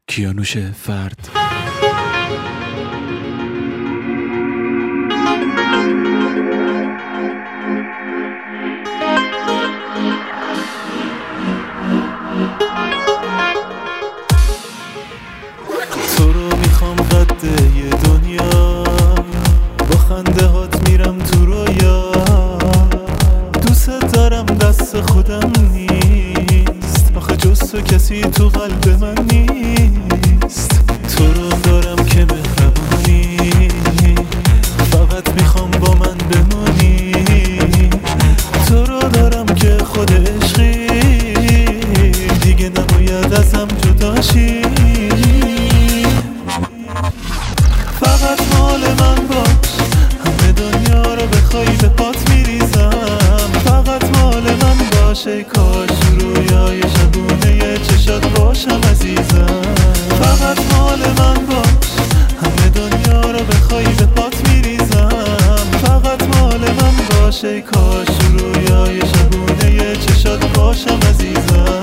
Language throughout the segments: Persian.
کیانوش فرد. تو رو میخوام قده ی دنیا، با خنده هات میرم تو رویا. دوست دارم دست خودم نیست، آخه جز تو کسی تو قلب من نیست. تو رو دارم که مهربونی، فقط میخوام با من بمونی. تو رو دارم که خود عشقی، دیگه نباید ازم جدا شی. فقط مال من باش، همه دنیا رو بخوای به پات میریزم. فقط مال من باش، ای کاش رویای شبونه چشات باشم عزیزم. فقط مال من باش، همه دنیا رو بخوای به پات میریزم. فقط مال من باش، ای کاش رویای شبونه چشات باشم عزیزم.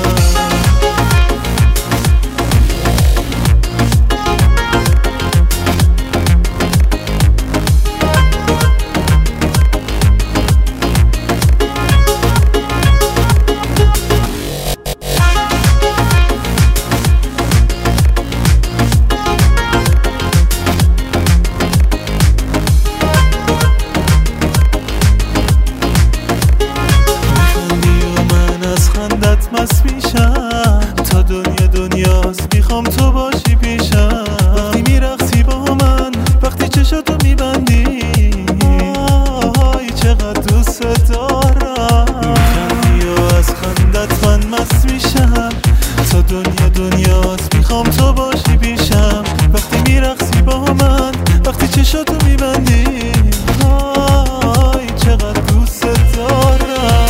مست میشم تا دنیاست، میخوام تو باشی پیشم. وقتی میرقصی با من، وقتی چشاتو میبندی، آی چقدر دوست دارم. میخندی و از خندت من مست میشم تا دنیاست، میخوام تو باشی پیشم. وقتی میرقصی با من، وقتی چشاتو میبندی، آی چقدر دوست دارم.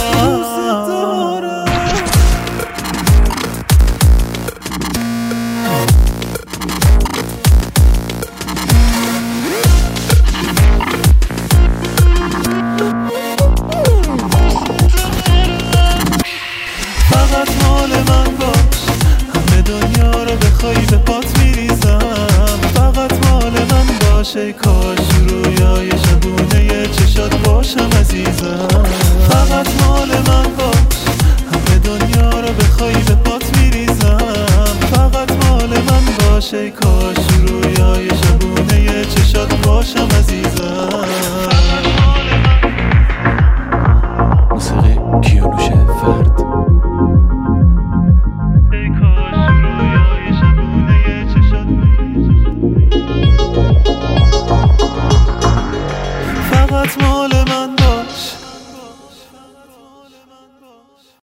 فقط مال من باش، همه دنیا رو بخوای به پات میریزم. فقط مال من باش، ای کاش رویای شبونه چشات باشم عزیزم. فقط مال من باش، همه دنیا رو بخوای به پات میریزم. فقط مال من باش، ای کاش رویای شبونه چشات باشم عزیزم. موسیقی کیانوش فرد. فقط مال